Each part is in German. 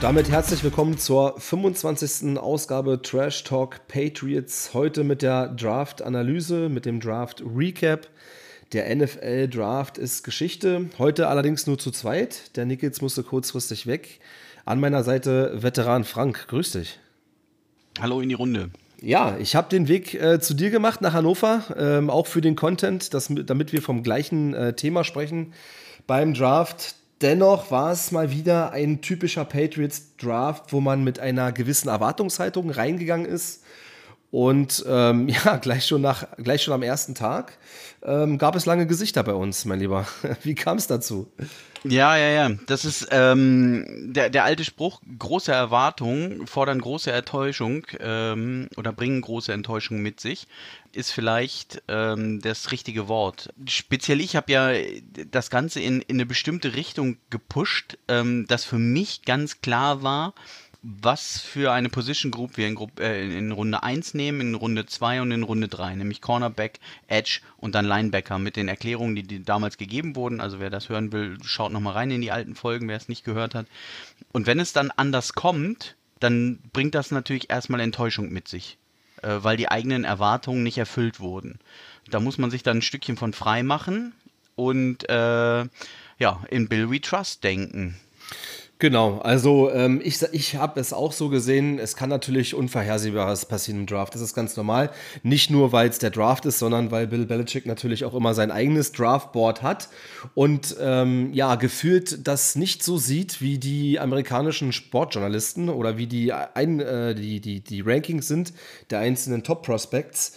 damit herzlich willkommen zur 25. Ausgabe Trash Talk Patriots. Heute mit der Draft-Analyse, mit dem Draft-Recap. Der NFL-Draft ist Geschichte. Heute allerdings nur zu zweit. Der Nickels musste kurzfristig weg. An meiner Seite Veteran Frank. Grüß dich. Hallo in die Runde. Ja, ich habe den Weg zu dir gemacht nach Hannover, auch für den Content, damit wir vom gleichen Thema sprechen beim Draft. Dennoch war es mal wieder ein typischer Patriots-Draft, wo man mit einer gewissen Erwartungshaltung reingegangen ist. Und gleich schon am ersten Tag gab es lange Gesichter bei uns, mein Lieber. Wie kam es dazu? Ja. Das ist der alte Spruch, große Erwartungen fordern große Enttäuschung oder bringen große Enttäuschung mit sich, ist vielleicht das richtige Wort. Speziell ich habe ja das Ganze in eine bestimmte Richtung gepusht, dass für mich ganz klar war, was für eine Position Group wir in Runde 1 nehmen, in Runde 2 und in Runde 3, nämlich Cornerback, Edge und dann Linebacker mit den Erklärungen, die damals gegeben wurden. Also wer das hören will, schaut nochmal rein in die alten Folgen, wer es nicht gehört hat. Und wenn es dann anders kommt, dann bringt das natürlich erstmal Enttäuschung mit sich, weil die eigenen Erwartungen nicht erfüllt wurden. Da muss man sich dann ein Stückchen von frei machen und in Bill We Trust denken. Genau, also ich habe es auch so gesehen, es kann natürlich Unvorhersehbares passieren im Draft, das ist ganz normal. Nicht nur, weil es der Draft ist, sondern weil Bill Belichick natürlich auch immer sein eigenes Draftboard hat und gefühlt das nicht so sieht, wie die amerikanischen Sportjournalisten oder wie die Rankings sind der einzelnen Top-Prospects.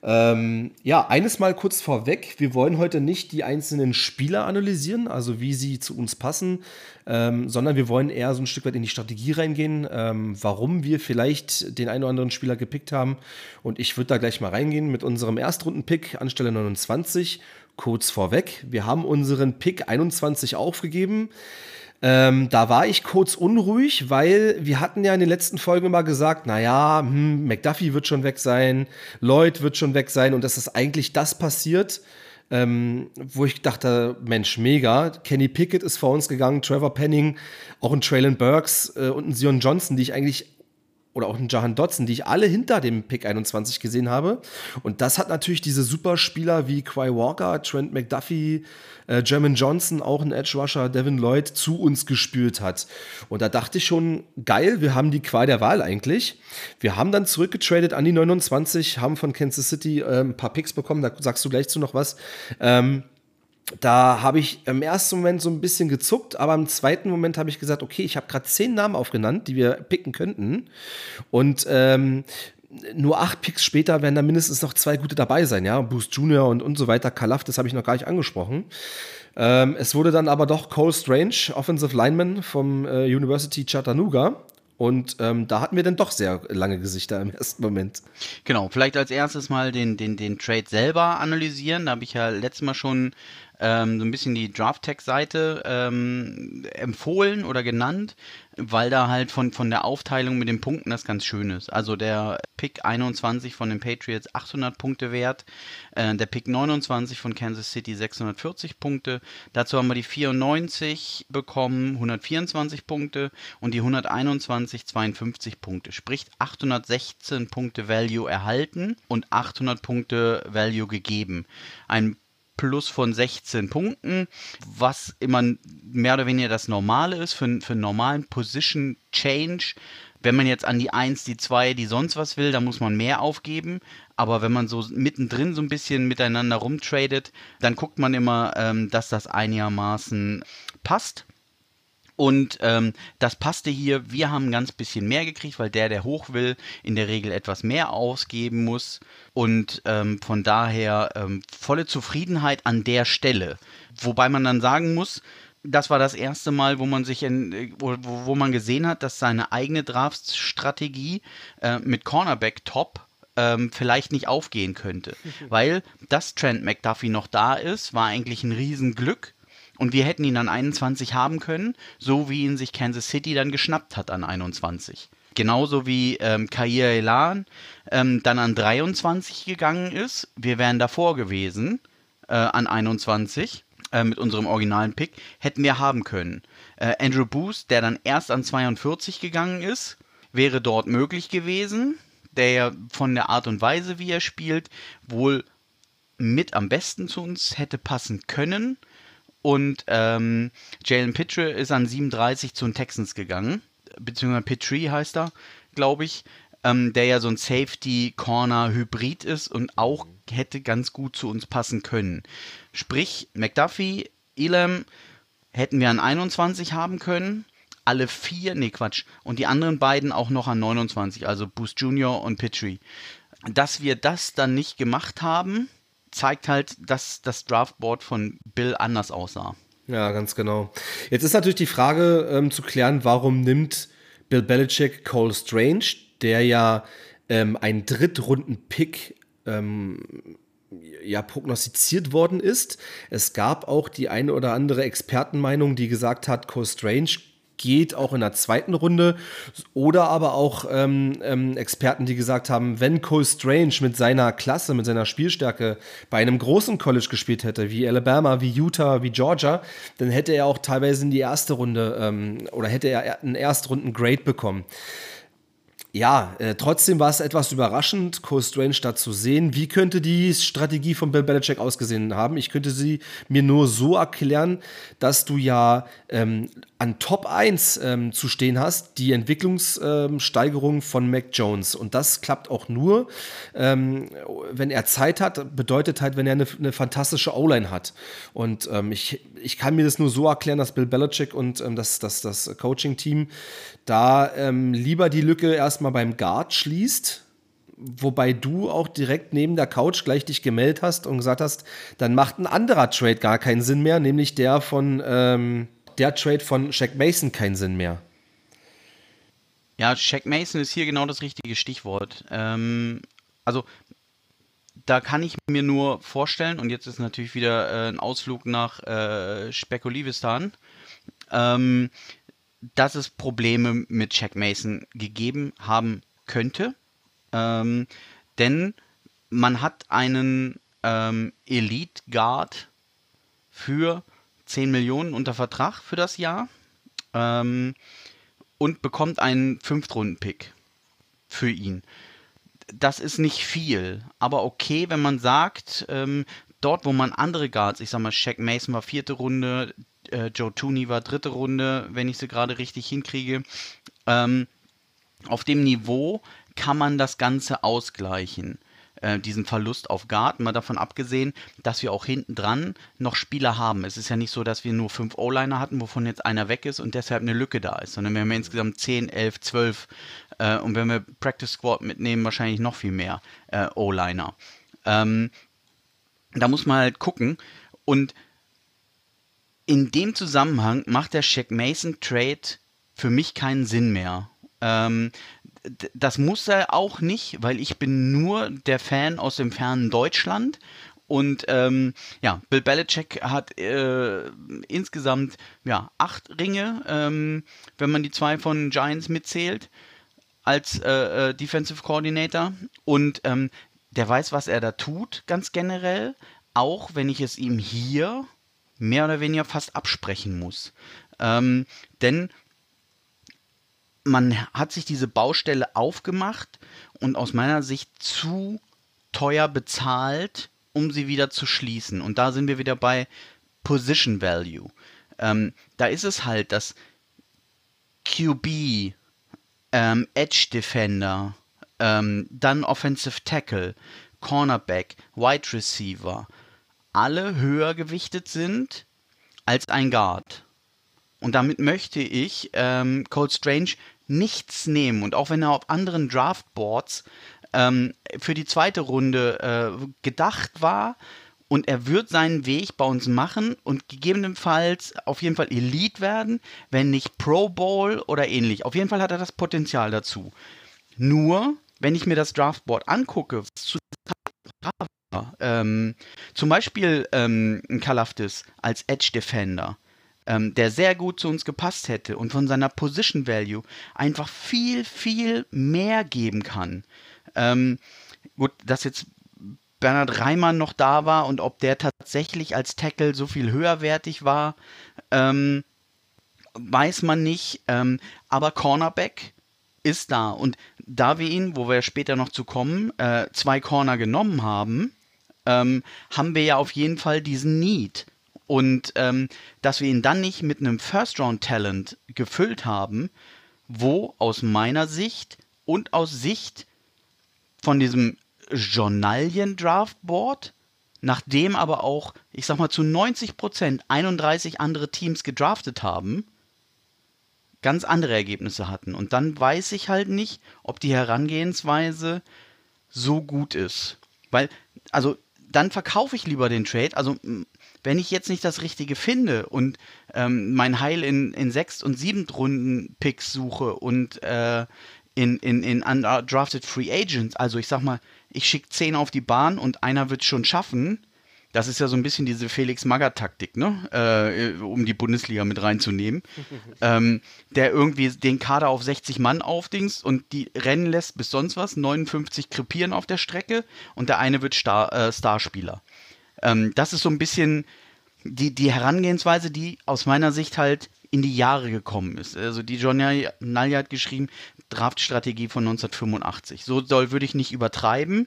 Eines mal kurz vorweg, wir wollen heute nicht die einzelnen Spieler analysieren, also wie sie zu uns passen, sondern wir wollen eher so ein Stück weit in die Strategie reingehen, warum wir vielleicht den einen oder anderen Spieler gepickt haben. Und ich würde da gleich mal reingehen mit unserem Erstrunden-Pick anstelle 29. Kurz vorweg, wir haben unseren Pick 21 aufgegeben. Da war ich kurz unruhig, weil wir hatten ja in den letzten Folgen immer gesagt, McDuffie wird schon weg sein, Lloyd wird schon weg sein und dass ist eigentlich das passiert, wo ich dachte, Mensch, mega. Kenny Pickett ist vor uns gegangen, Trevor Penning, auch ein Traylon Burks und ein Zion Johnson, oder auch ein Jahan Dotson, die ich alle hinter dem Pick 21 gesehen habe. Und das hat natürlich diese Superspieler wie Quay Walker, Trent McDuffie, Jermaine Johnson, auch ein Edge Rusher, Devin Lloyd, zu uns gespült hat. Und da dachte ich schon, geil, wir haben die Qual der Wahl eigentlich. Wir haben dann zurückgetradet an die 29, haben von Kansas City ein paar Picks bekommen, da sagst du gleich zu noch was. Da habe ich im ersten Moment so ein bisschen gezuckt, aber im zweiten Moment habe ich gesagt, okay, ich habe gerade 10 Namen aufgenannt, die wir picken könnten. Und nur 8 Picks später werden da mindestens noch 2 gute dabei sein, ja. Boost Jr. und so weiter. Kalaf, das habe ich noch gar nicht angesprochen. Es wurde dann aber doch Cole Strange, Offensive Lineman vom University Chattanooga. Und da hatten wir dann doch sehr lange Gesichter im ersten Moment. Genau, vielleicht als erstes mal den Trade selber analysieren. Da habe ich ja letztes Mal schon so ein bisschen die Draft-Tech-Seite empfohlen oder genannt, weil da halt von der Aufteilung mit den Punkten das ganz schön ist. Also der Pick 21 von den Patriots 800 Punkte wert, der Pick 29 von Kansas City 640 Punkte. Dazu haben wir die 94 bekommen, 124 Punkte und die 121 52 Punkte. Sprich 816 Punkte Value erhalten und 800 Punkte Value gegeben. Ein Plus von 16 Punkten, was immer mehr oder weniger das Normale ist für einen normalen Position Change. Wenn man jetzt an die 1, die 2, die sonst was will, dann muss man mehr aufgeben. Aber wenn man so mittendrin so ein bisschen miteinander rumtradet, dann guckt man immer, dass das einigermaßen passt. Und das passte hier. Wir haben ein ganz bisschen mehr gekriegt, weil der hoch will, in der Regel etwas mehr ausgeben muss. Und von daher volle Zufriedenheit an der Stelle. Wobei man dann sagen muss, das war das erste Mal, wo man wo man gesehen hat, dass seine eigene Draftstrategie mit Cornerback Top vielleicht nicht aufgehen könnte. Weil dass Trent McDuffie noch da ist, war eigentlich ein Riesenglück. Und wir hätten ihn an 21 haben können, so wie ihn sich Kansas City dann geschnappt hat an 21. Genauso wie Kair Elan dann an 23 gegangen ist. Wir wären davor gewesen an 21. mit unserem originalen Pick, hätten wir haben können. Andrew Booth, der dann erst an 42 gegangen ist, wäre dort möglich gewesen, der ja von der Art und Weise, wie er spielt, wohl mit am besten zu uns hätte passen können. Und Jalen Pitre ist an 37 zu den Texans gegangen, beziehungsweise Pitre heißt er, glaube ich, der ja so ein Safety-Corner-Hybrid ist und auch hätte ganz gut zu uns passen können. Sprich, McDuffie, Elam hätten wir an 21 haben können, alle 4, nee Quatsch, und die anderen beiden auch noch an 29, also Booth Jr. und Pitre. Dass wir das dann nicht gemacht haben, zeigt halt, dass das Draftboard von Bill anders aussah. Ja, ganz genau. Jetzt ist natürlich die Frage zu klären, warum nimmt Bill Belichick Cole Strange, der ja ein Drittrunden-Pick prognostiziert worden ist. Es gab auch die eine oder andere Expertenmeinung, die gesagt hat, Cole Strange geht auch in der zweiten Runde, oder aber auch Experten, die gesagt haben, wenn Cole Strange mit seiner Klasse, mit seiner Spielstärke bei einem großen College gespielt hätte, wie Alabama, wie Utah, wie Georgia, dann hätte er auch teilweise in die erste Runde oder hätte er einen Erstrunden-Grade bekommen. Ja, trotzdem war es etwas überraschend, Cole Strange da zu sehen. Wie könnte die Strategie von Bill Belichick ausgesehen haben? Ich könnte sie mir nur so erklären, dass du ja an Top 1 zu stehen hast, die Entwicklungssteigerung von Mac Jones. Und das klappt auch nur, wenn er Zeit hat, bedeutet halt, wenn er eine fantastische O-Line hat. Und ich kann mir das nur so erklären, dass Bill Belichick und das Coaching-Team da lieber die Lücke erstmal beim Guard schließt, wobei du auch direkt neben der Couch gleich dich gemeldet hast und gesagt hast, dann macht ein anderer Trade gar keinen Sinn mehr, nämlich der Trade von Shaq Mason keinen Sinn mehr. Ja, Shaq Mason ist hier genau das richtige Stichwort. Also da kann ich mir nur vorstellen, und jetzt ist natürlich wieder ein Ausflug nach Spekulivistan, dass es Probleme mit Shaq Mason gegeben haben könnte. Denn man hat einen Elite Guard für 10 Millionen unter Vertrag für das Jahr und bekommt einen Fünftrunden-Pick für ihn. Das ist nicht viel, aber okay, wenn man sagt, dort, wo man andere Guards, ich sag mal, Shaq Mason war 4. Runde, Joe Thuney war 3. Runde, wenn ich sie gerade richtig hinkriege. Auf dem Niveau kann man das Ganze ausgleichen, diesen Verlust auf Guard, mal davon abgesehen, dass wir auch hinten dran noch Spieler haben. Es ist ja nicht so, dass wir nur 5 O-Liner hatten, wovon jetzt einer weg ist und deshalb eine Lücke da ist, sondern wir haben ja insgesamt 10, 11, 12 und wenn wir Practice Squad mitnehmen, wahrscheinlich noch viel mehr O-Liner. Da muss man halt gucken, und in dem Zusammenhang macht der Shaq Mason Trade für mich keinen Sinn mehr. Das muss er auch nicht, weil ich bin nur der Fan aus dem fernen Deutschland. Und Bill Belichick hat insgesamt 8 Ringe, wenn man die 2 von Giants mitzählt, als Defensive Coordinator. Und der weiß, was er da tut, ganz generell. Auch wenn ich es ihm hier mehr oder weniger fast absprechen muss. Denn man hat sich diese Baustelle aufgemacht und aus meiner Sicht zu teuer bezahlt, um sie wieder zu schließen. Und da sind wir wieder bei Position Value. Da ist es halt, dass QB, Edge Defender, dann Offensive Tackle, Cornerback, Wide Receiver, alle höher gewichtet sind als ein Guard. Und damit möchte ich Cole Strange nichts nehmen. Und auch wenn er auf anderen Draftboards für die zweite Runde gedacht war und er wird seinen Weg bei uns machen und gegebenenfalls auf jeden Fall Elite werden, wenn nicht Pro Bowl oder ähnlich. Auf jeden Fall hat er das Potenzial dazu. Nur, wenn ich mir das Draftboard angucke, zum Beispiel ein Kalafdis als Edge Defender, der sehr gut zu uns gepasst hätte und von seiner Position Value einfach viel, viel mehr geben kann. Gut, dass jetzt Bernhard Reimann noch da war und ob der tatsächlich als Tackle so viel höherwertig war, weiß man nicht. Aber Cornerback ist da. Und da wir ihn, wo wir später noch zu kommen, 2 Corner genommen haben, haben wir ja auf jeden Fall diesen Need. Und dass wir ihn dann nicht mit einem First-Round-Talent gefüllt haben, wo aus meiner Sicht und aus Sicht von diesem Journalien-Draftboard, nachdem aber auch, ich sag mal, zu 90% 31 andere Teams gedraftet haben, ganz andere Ergebnisse hatten. Und dann weiß ich halt nicht, ob die Herangehensweise so gut ist. Weil, also, dann verkaufe ich lieber den Trade. Also, wenn ich jetzt nicht das Richtige finde und mein Heil in 6. und 7. Runden Picks suche und in undrafted Free Agents, also ich sag mal, ich schicke 10 auf die Bahn und einer wird es schon schaffen. Das ist ja so ein bisschen diese Felix-Magath-Taktik, ne? Um die Bundesliga mit reinzunehmen. Der irgendwie den Kader auf 60 Mann aufdingst und die rennen lässt bis sonst was, 59 krepieren auf der Strecke und der eine wird Starspieler. Das ist so ein bisschen die Herangehensweise, die aus meiner Sicht halt in die Jahre gekommen ist. Also die John Nalja hat geschrieben, Draftstrategie von 1985. So würde ich nicht übertreiben.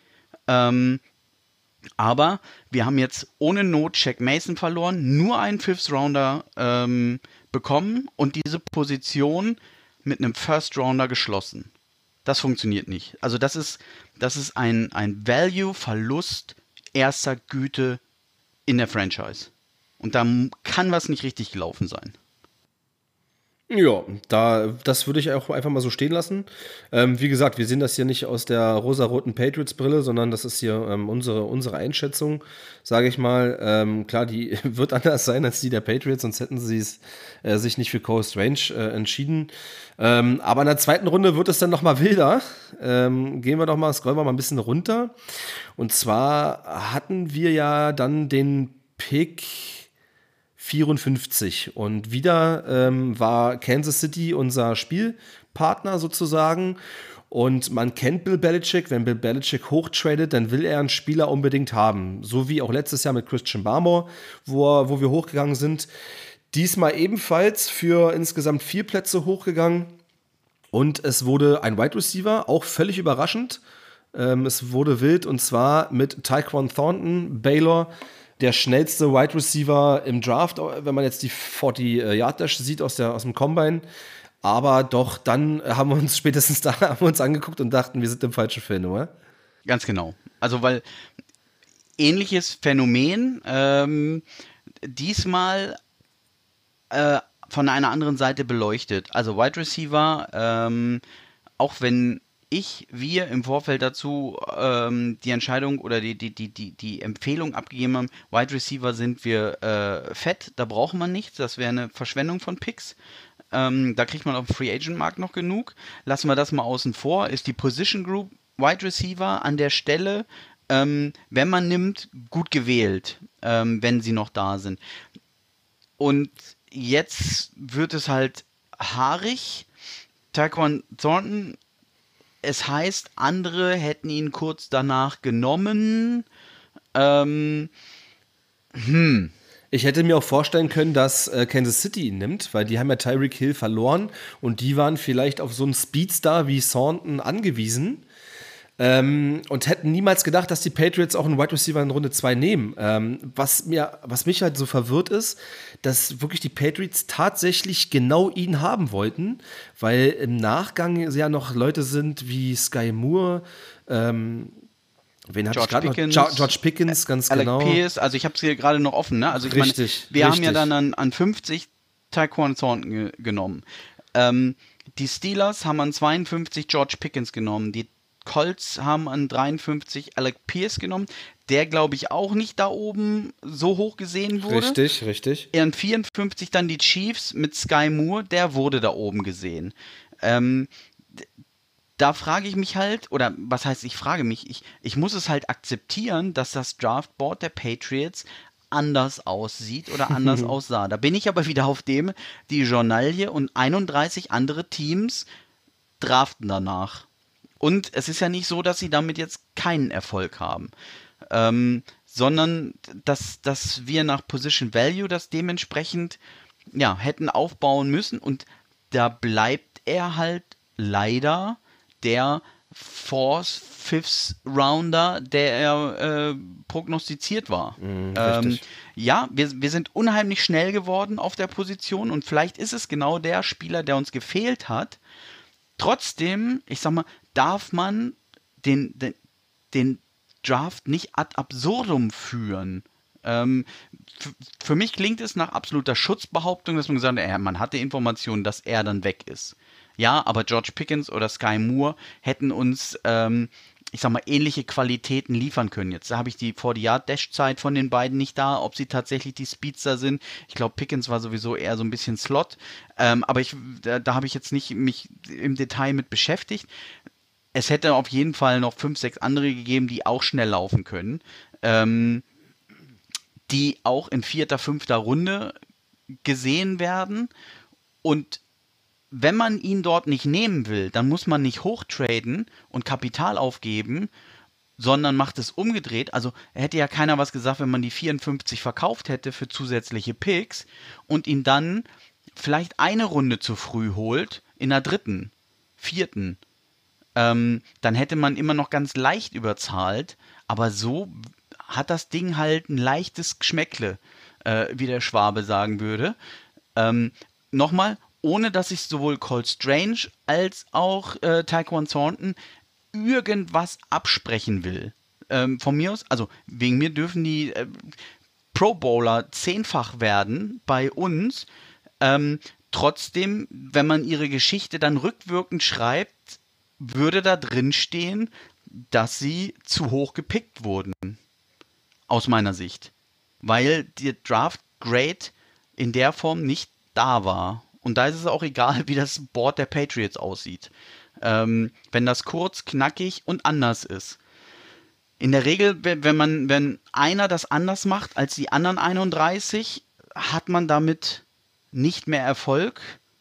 Aber wir haben jetzt ohne Not Shaq Mason verloren, nur einen Fifth-Rounder bekommen und diese Position mit einem First-Rounder geschlossen. Das funktioniert nicht. Also das ist ein Value-Verlust erster Güte in der Franchise. Und da kann was nicht richtig gelaufen sein. Ja, das würde ich auch einfach mal so stehen lassen. Wie gesagt, wir sehen das hier nicht aus der rosaroten Patriots-Brille, sondern das ist hier unsere Einschätzung, sage ich mal. Klar, die wird anders sein als die der Patriots, sonst hätten sie sich nicht für Cole Strange entschieden. Aber in der zweiten Runde wird es dann noch mal wilder. Scrollen wir mal ein bisschen runter. Und zwar hatten wir ja dann den Pick 54 und wieder war Kansas City unser Spielpartner sozusagen und man kennt Bill Belichick, wenn Bill Belichick hochtradet, dann will er einen Spieler unbedingt haben, so wie auch letztes Jahr mit Christian Barmore, wo wir hochgegangen sind, diesmal ebenfalls für insgesamt 4 Plätze hochgegangen und es wurde ein Wide Receiver, auch völlig überraschend, es wurde wild und zwar mit Tyquan Thornton, Baylor, der schnellste Wide Receiver im Draft, wenn man jetzt die 40-Yard-Dash sieht aus dem Combine. Aber doch, dann haben wir uns spätestens da angeguckt und dachten, wir sind im falschen Film, oder? Ganz genau. Also, weil ähnliches Phänomen, diesmal von einer anderen Seite beleuchtet. Also Wide Receiver, auch wenn wir im Vorfeld dazu die Entscheidung oder die Empfehlung abgegeben haben, Wide Receiver sind wir fett, da braucht man nichts, das wäre eine Verschwendung von Picks. Da kriegt man auf dem Free Agent Markt noch genug. Lassen wir das mal außen vor. Ist die Position Group Wide Receiver an der Stelle, wenn man nimmt, gut gewählt, wenn sie noch da sind. Und jetzt wird es halt haarig. Tyquan Thornton, es heißt, andere hätten ihn kurz danach genommen. Ich hätte mir auch vorstellen können, dass Kansas City ihn nimmt, weil die haben ja Tyreek Hill verloren und die waren vielleicht auf so einen Speedstar wie Thornton angewiesen und hätten niemals gedacht, dass die Patriots auch einen Wide Receiver in Runde 2 nehmen. Was mich halt so verwirrt ist, dass wirklich die Patriots tatsächlich genau ihn haben wollten, weil im Nachgang ja noch Leute sind wie Sky Moore, wen hatte ich gerade noch? George Pickens, ganz Alec genau. Pierce, also ich habe es hier gerade noch offen, ne? Also ich meine, wir haben ja dann an 50 Tyquan Thornton genommen. Die Steelers haben an 52 George Pickens genommen. Die Colts haben an 53 Alec Pierce genommen, der, glaube ich, auch nicht da oben so hoch gesehen wurde. Richtig. An 54 dann die Chiefs mit Sky Moore, der wurde da oben gesehen. Da frage ich mich halt, oder was heißt, ich frage mich, ich muss es halt akzeptieren, dass das Draftboard der Patriots anders aussieht oder anders aussah. Da bin ich aber wieder auf dem, die Journalie und 31 andere Teams draften danach. Und es ist ja nicht so, dass sie damit jetzt keinen Erfolg haben. sondern dass wir nach Position Value das dementsprechend ja, hätten aufbauen müssen und da bleibt er halt leider der Fourth, Fifth Rounder, der er prognostiziert war. Richtig. Ja, wir sind unheimlich schnell geworden auf der Position und vielleicht ist es genau der Spieler, der uns gefehlt hat. Trotzdem, ich sag mal, darf man den Draft nicht ad absurdum führen. Für mich klingt es nach absoluter Schutzbehauptung, dass man gesagt hat, man hatte Informationen, dass er dann weg ist. Ja, aber George Pickens oder Sky Moore hätten uns, ich sag mal, ähnliche Qualitäten liefern können. Jetzt habe ich die 40-Yard-Dash-Zeit von den beiden nicht da, ob sie tatsächlich die Speedster sind. Ich glaube, Pickens war sowieso eher so ein bisschen Slot. Aber da habe ich jetzt nicht mich im Detail mit beschäftigt. Es hätte auf jeden Fall noch 5, 6 andere gegeben, die auch schnell laufen können. Die auch in 4., 5. Runde gesehen werden. Und wenn man ihn dort nicht nehmen will, dann muss man nicht hochtraden und Kapital aufgeben, sondern macht es umgedreht. Also hätte ja keiner was gesagt, wenn man die 54 verkauft hätte für zusätzliche Picks und ihn dann vielleicht eine Runde zu früh holt, in der 3., 4., dann hätte man immer noch ganz leicht überzahlt, aber so hat das Ding halt ein leichtes Geschmäckle, wie der Schwabe sagen würde. Nochmal, ohne dass ich sowohl Cole Strange als auch Tyquan Thornton irgendwas absprechen will. Von mir aus, also wegen mir dürfen die Pro Bowler 10-fach werden bei uns. Trotzdem, wenn man ihre Geschichte dann rückwirkend schreibt, würde da drin stehen, dass sie zu hoch gepickt wurden. Aus meiner Sicht. Weil der Draft Grade in der Form nicht da war. Und da ist es auch egal, wie das Board der Patriots aussieht. Wenn das kurz, knackig und anders ist. In der Regel, wenn einer das anders macht als die anderen 31, hat man damit nicht mehr Erfolg.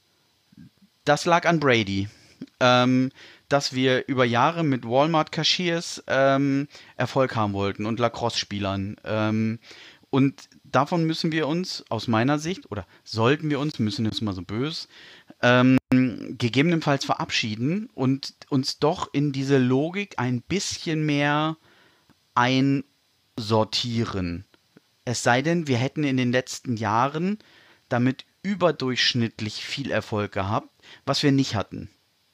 Das lag an Brady. Dass wir über Jahre mit Walmart-Cashiers Erfolg haben wollten und Lacrosse-Spielern. Und davon müssen wir uns aus meiner Sicht, oder sollten wir uns, müssen ist immer so böse, gegebenenfalls verabschieden und uns doch in diese Logik ein bisschen mehr einsortieren. Es sei denn, wir hätten in den letzten Jahren damit überdurchschnittlich viel Erfolg gehabt, was wir nicht hatten.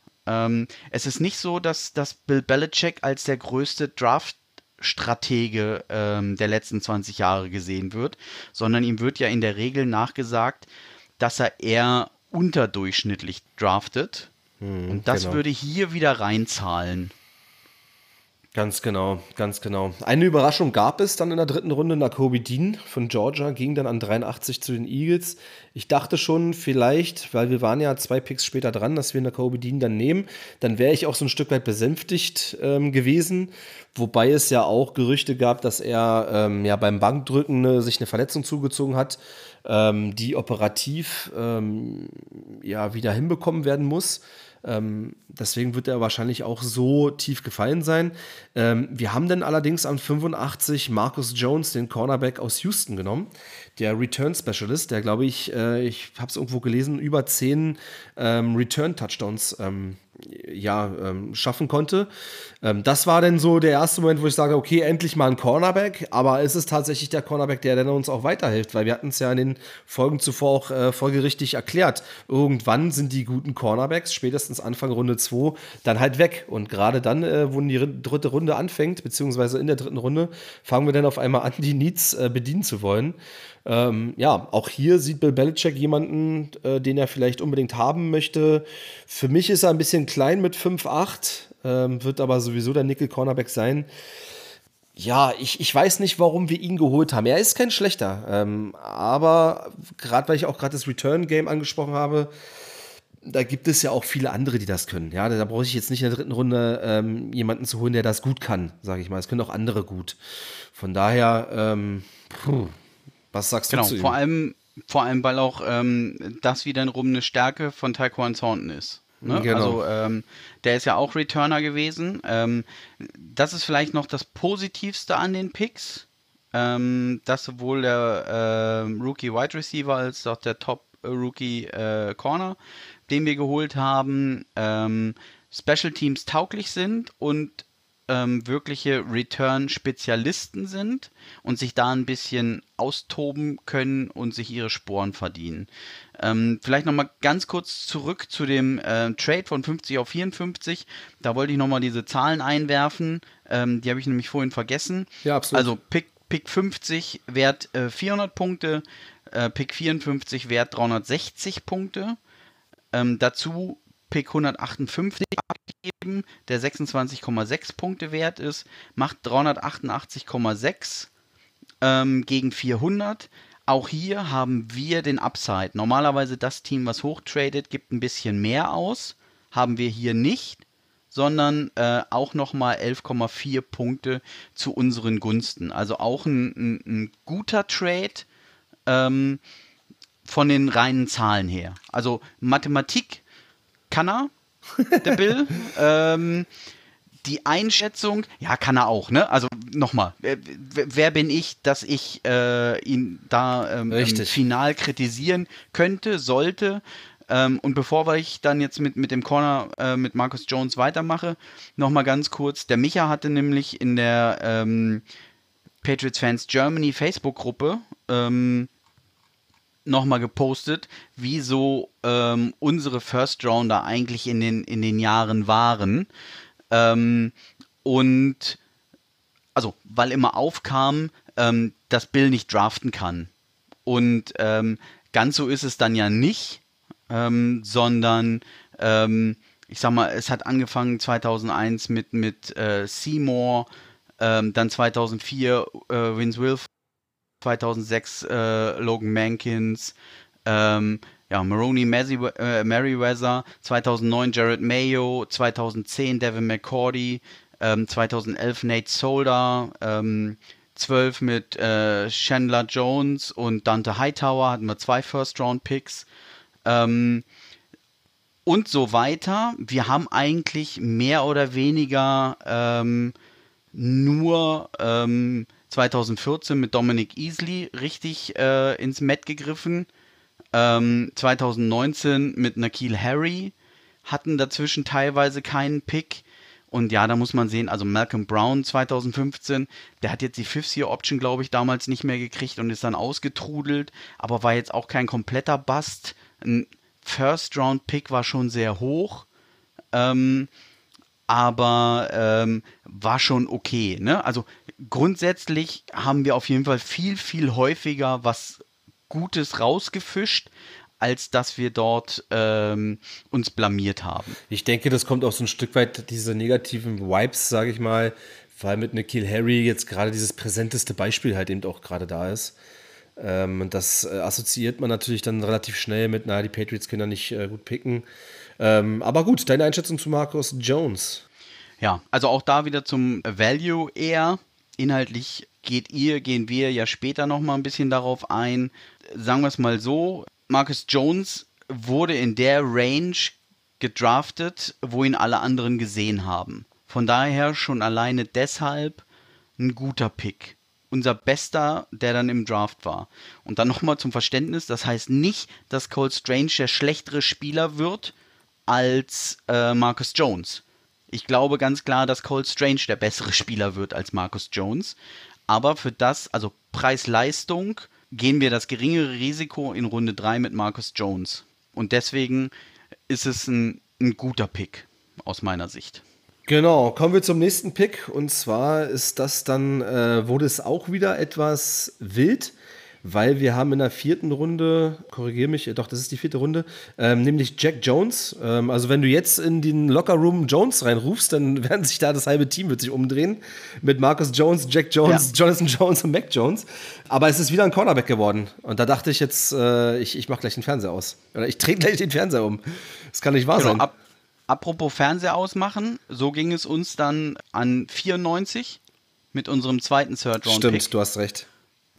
Es ist nicht so, dass Bill Belichick als der größte Draft-Stratege der letzten 20 Jahre gesehen wird, sondern ihm wird ja in der Regel nachgesagt, dass er eher unterdurchschnittlich draftet. Und das genau. würde hier wieder reinzahlen. Ganz genau, ganz genau. Eine Überraschung gab es dann in der 3. Runde. Nakobe Dean von Georgia ging dann an 83 zu den Eagles. Ich dachte schon vielleicht, weil wir waren ja 2 Picks später dran, dass wir Nakobe Dean dann nehmen. Dann wäre ich auch so ein Stück weit besänftigt gewesen. Wobei es ja auch Gerüchte gab, dass er ja beim Bankdrücken sich eine Verletzung zugezogen hat, die operativ ja wieder hinbekommen werden muss. Deswegen wird er wahrscheinlich auch so tief gefallen sein. Wir haben dann allerdings an 85 Marcus Jones, den Cornerback aus Houston, genommen. Der Return Specialist, der, glaube ich, ich habe es irgendwo gelesen, über 10 Return-Touchdowns schaffen konnte. Das war dann so der erste Moment, wo ich sage, okay, endlich mal ein Cornerback, aber es ist tatsächlich der Cornerback, der dann uns auch weiterhilft, weil wir hatten es ja in den Folgen zuvor auch folgerichtig erklärt. Irgendwann sind die guten Cornerbacks, spätestens Anfang Runde 2, dann halt weg. Und gerade dann, wo die 3. Runde anfängt, beziehungsweise in der 3. Runde, fangen wir dann auf einmal an, die Needs bedienen zu wollen. Auch hier sieht Bill Belichick jemanden, den er vielleicht unbedingt haben möchte. Für mich ist er ein bisschen klein mit 5'8", wird aber sowieso der Nickel-Cornerback sein. Ja, ich weiß nicht, warum wir ihn geholt haben. Er ist kein schlechter, aber gerade weil ich auch gerade das Return-Game angesprochen habe, da gibt es ja auch viele andere, die das können. Ja, da brauche ich jetzt nicht in der 3. Runde jemanden zu holen, der das gut kann, sage ich mal. Es können auch andere gut. Von daher, was sagst du zu ihm? Vor allem, weil auch das wiederum eine Stärke von Tyquan Thornton ist. Ne? Genau. Also der ist ja auch Returner gewesen. Das ist vielleicht noch das Positivste an den Picks, dass sowohl der Rookie Wide Receiver als auch der Top Rookie Corner, den wir geholt haben, Special Teams tauglich sind und wirkliche Return-Spezialisten sind und sich da ein bisschen austoben können und sich ihre Sporen verdienen. Vielleicht nochmal ganz kurz zurück zu dem Trade von 50 auf 54. Da wollte ich nochmal diese Zahlen einwerfen. Die habe ich nämlich vorhin vergessen. Ja, absolut. Also Pick 50 wert 400 Punkte, Pick 54 wert 360 Punkte. Dazu Pick 158 abgeben, der 26,6 Punkte wert ist, macht 388,6 gegen 400. Auch hier haben wir den Upside. Normalerweise das Team, was hochtradet, gibt ein bisschen mehr aus. Haben wir hier nicht, sondern auch nochmal 11,4 Punkte zu unseren Gunsten. Also auch ein guter Trade von den reinen Zahlen her. Also Mathematik kann er, der Bill. Die Einschätzung, ja, kann er auch, ne? Also nochmal, wer bin ich, dass ich ihn da final kritisieren könnte, sollte? Und bevor ich dann jetzt mit dem Corner mit Marcus Jones weitermache, nochmal ganz kurz, der Micha hatte nämlich in der Patriots Fans Germany Facebook-Gruppe nochmal gepostet, wie so unsere First Rounder eigentlich in den Jahren waren. Und also, weil immer aufkam, dass Bill nicht draften kann. Und ganz so ist es dann ja nicht, sondern ich sag mal, es hat angefangen 2001 mit Seymour, dann 2004 Vince Wilfork, 2006 Logan Mankins, Maroney Merriweather, 2009 Jared Mayo, 2010 Devin McCourty, 2011 Nate Solder, 12 mit Chandler Jones und Dante Hightower hatten wir 2 First-Round-Picks und so weiter. Wir haben eigentlich mehr oder weniger nur 2014 mit Dominic Easley richtig ins Met gegriffen. 2019 mit N'Keal Harry hatten dazwischen teilweise keinen Pick. Und ja, da muss man sehen, also Malcolm Brown 2015, der hat jetzt die Fifth-Year-Option, glaube ich, damals nicht mehr gekriegt und ist dann ausgetrudelt, aber war jetzt auch kein kompletter Bust. Ein First-Round-Pick war schon sehr hoch, aber war schon okay, ne? Also grundsätzlich haben wir auf jeden Fall viel, viel häufiger was Gutes rausgefischt, als dass wir dort uns blamiert haben. Ich denke, das kommt auch so ein Stück weit, diese negativen Vibes, sage ich mal, weil mit N'Keal Harry jetzt gerade dieses präsenteste Beispiel halt eben auch gerade da ist. Und das assoziiert man natürlich dann relativ schnell mit, die Patriots können da nicht gut picken. Aber gut, deine Einschätzung zu Marcus Jones? Ja, also auch da wieder zum Value eher. Inhaltlich gehen wir ja später nochmal ein bisschen darauf ein. Sagen wir es mal so, Marcus Jones wurde in der Range gedraftet, wo ihn alle anderen gesehen haben. Von daher schon alleine deshalb ein guter Pick. Unser Bester, der dann im Draft war. Und dann nochmal zum Verständnis, das heißt nicht, dass Cole Strange der schlechtere Spieler wird als Marcus Jones. Ich glaube ganz klar, dass Cole Strange der bessere Spieler wird als Marcus Jones. Aber für das, also Preis-Leistung, gehen wir das geringere Risiko in Runde 3 mit Marcus Jones. Und deswegen ist es ein guter Pick aus meiner Sicht. Genau, kommen wir zum nächsten Pick. Und zwar ist das dann, wurde es auch wieder etwas wild, weil wir haben in der 4. Runde, korrigiere mich, doch, das ist die 4. Runde, nämlich Jack Jones. Also wenn du jetzt in den Lockerroom Jones reinrufst, dann werden sich da das halbe Team wird sich umdrehen mit Marcus Jones, Jack Jones, ja, Jonathan Jones und Mac Jones. Aber es ist wieder ein Cornerback geworden. Und da dachte ich jetzt, ich mache gleich den Fernseher aus. Oder ich drehe gleich den Fernseher um. Das kann nicht wahr sein. Apropos Fernseher ausmachen, so ging es uns dann an 94 mit unserem zweiten Third-Round-Pick. Stimmt, du hast recht.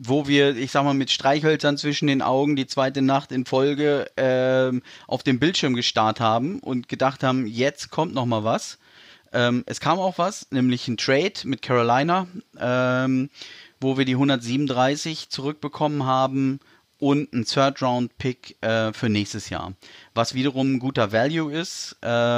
wo wir, ich sag mal, mit Streichhölzern zwischen den Augen die zweite Nacht in Folge auf dem Bildschirm gestarrt haben und gedacht haben, jetzt kommt noch mal was. Es kam auch was, nämlich ein Trade mit Carolina, wo wir die 137 zurückbekommen haben und einen Third-Round-Pick für nächstes Jahr. Was wiederum ein guter Value ist.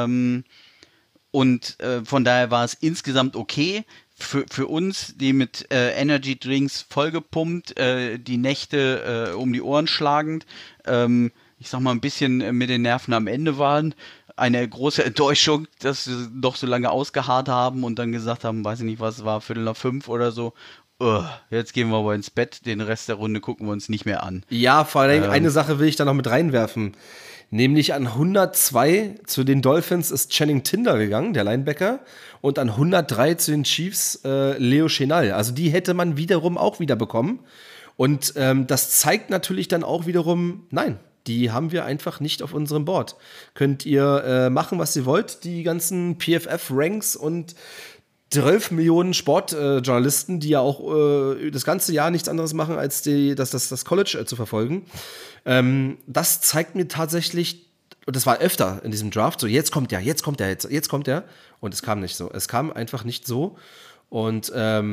Von daher war es insgesamt okay. Für uns, die mit Energy Drinks vollgepumpt, die Nächte um die Ohren schlagend, ich sag mal ein bisschen mit den Nerven am Ende waren. Eine große Enttäuschung, dass sie noch so lange ausgeharrt haben und dann gesagt haben, weiß ich nicht, was war, 4:45 oder so. Jetzt gehen wir aber ins Bett, den Rest der Runde gucken wir uns nicht mehr an. Ja, vor allem eine Sache will ich da noch mit reinwerfen. Nämlich an 102 zu den Dolphins ist Channing Tindall gegangen, der Linebacker, und an 103 zu den Chiefs Leo Chenal. Also die hätte man wiederum auch wieder bekommen. Und das zeigt natürlich dann auch wiederum, nein, die haben wir einfach nicht auf unserem Board. Könnt ihr machen, was ihr wollt, die ganzen PFF-Ranks und 12 Millionen Sportjournalisten, die ja auch das ganze Jahr nichts anderes machen, als das College zu verfolgen. Das zeigt mir tatsächlich, und das war öfter in diesem Draft, so jetzt kommt er. Und es kam nicht so. Es kam einfach nicht so. Und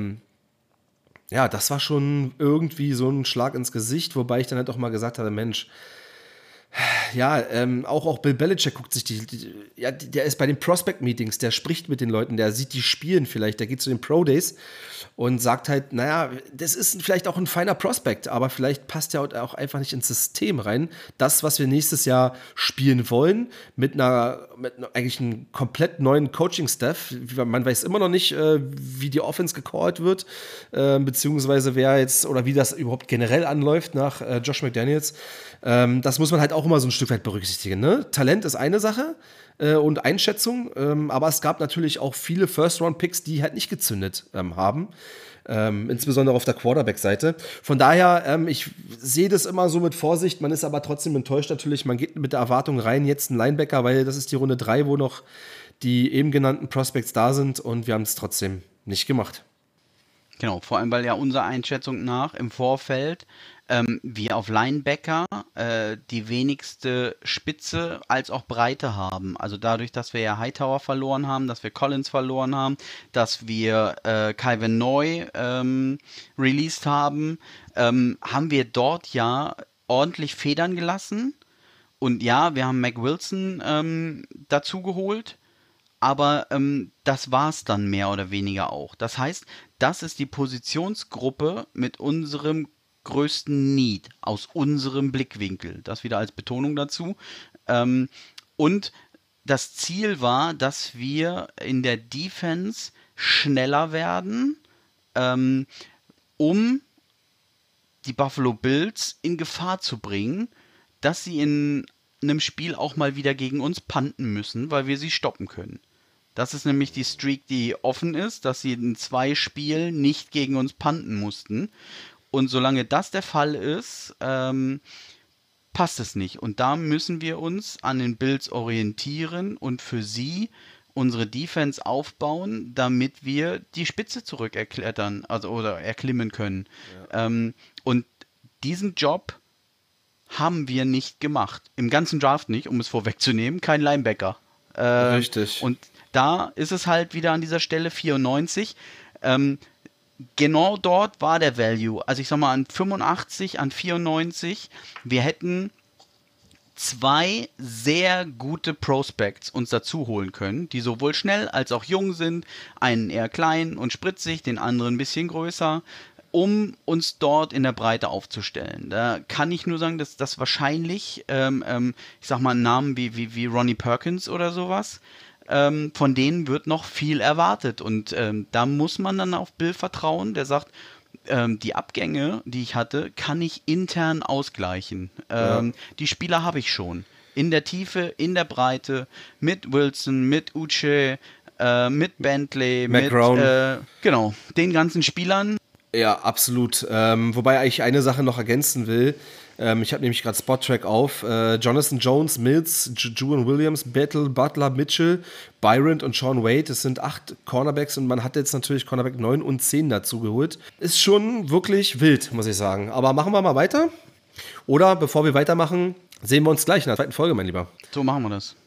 ja, das war schon irgendwie so ein Schlag ins Gesicht, wobei ich dann halt auch mal gesagt hatte, Mensch, ja, auch Bill Belichick guckt sich der ist bei den Prospect-Meetings, der spricht mit den Leuten, der sieht die spielen vielleicht, der geht zu den Pro-Days und sagt halt, naja, das ist vielleicht auch ein feiner Prospect, aber vielleicht passt der auch einfach nicht ins System rein. Das, was wir nächstes Jahr spielen wollen, mit eigentlich einem komplett neuen Coaching-Staff. Man weiß immer noch nicht, wie die Offense gecallt wird, beziehungsweise wer jetzt oder wie das überhaupt generell anläuft nach Josh McDaniels. Das muss man halt auch immer so ein Stück weit berücksichtigen. Ne? Talent ist eine Sache und Einschätzung, aber es gab natürlich auch viele First-Round-Picks, die halt nicht gezündet haben. Insbesondere auf der Quarterback-Seite. Von daher, ich sehe das immer so mit Vorsicht, man ist aber trotzdem enttäuscht natürlich, man geht mit der Erwartung rein, jetzt ein Linebacker, weil das ist die Runde 3, wo noch die eben genannten Prospects da sind und wir haben es trotzdem nicht gemacht. Genau, vor allem, weil ja unserer Einschätzung nach im Vorfeld wir auf Linebacker die wenigste Spitze als auch Breite haben. Also dadurch, dass wir ja Hightower verloren haben, dass wir Collins verloren haben, dass wir Kylvin Neu released haben, haben wir dort ja ordentlich Federn gelassen. Und ja, wir haben Mac Wilson dazu geholt. Aber das war es dann mehr oder weniger auch. Das heißt, das ist die Positionsgruppe mit unserem größten Need aus unserem Blickwinkel. Das wieder als Betonung dazu. Und das Ziel war, dass wir in der Defense schneller werden, um die Buffalo Bills in Gefahr zu bringen, dass sie in einem Spiel auch mal wieder gegen uns punten müssen, weil wir sie stoppen können. Das ist nämlich die Streak, die offen ist, dass sie in 2 Spielen nicht gegen uns punten mussten. Und solange das der Fall ist, passt es nicht. Und da müssen wir uns an den Bills orientieren und für sie unsere Defense aufbauen, damit wir die Spitze zurückerklettern, oder erklimmen können. Ja. Und diesen Job haben wir nicht gemacht. Im ganzen Draft nicht, um es vorwegzunehmen, kein Linebacker. Richtig. Und da ist es halt wieder an dieser Stelle 94. Genau dort war der Value. Also ich sag mal an 85, an 94. Wir hätten 2 sehr gute Prospects uns dazu holen können, die sowohl schnell als auch jung sind. Einen eher klein und spritzig, den anderen ein bisschen größer, um uns dort in der Breite aufzustellen. Da kann ich nur sagen, dass das wahrscheinlich, ich sag mal, Namen wie Ronnie Perkins oder sowas, von denen wird noch viel erwartet. Und da muss man dann auf Bill vertrauen, der sagt, die Abgänge, die ich hatte, kann ich intern ausgleichen. Die Spieler habe ich schon. In der Tiefe, in der Breite, mit Wilson, mit Uche, mit Bentley, genau, den ganzen Spielern. Ja, absolut. Wobei ich eine Sache noch ergänzen will. Ich habe nämlich gerade Spot-Track auf. Jonathan Jones, Mills, Juwan Williams, Battle, Butler, Mitchell, Byron und Sean Wade. Das sind 8 Cornerbacks und man hat jetzt natürlich Cornerback 9 und 10 dazu geholt. Ist schon wirklich wild, muss ich sagen. Aber machen wir mal weiter. Oder bevor wir weitermachen, sehen wir uns gleich in der zweiten Folge, mein Lieber. So machen wir das.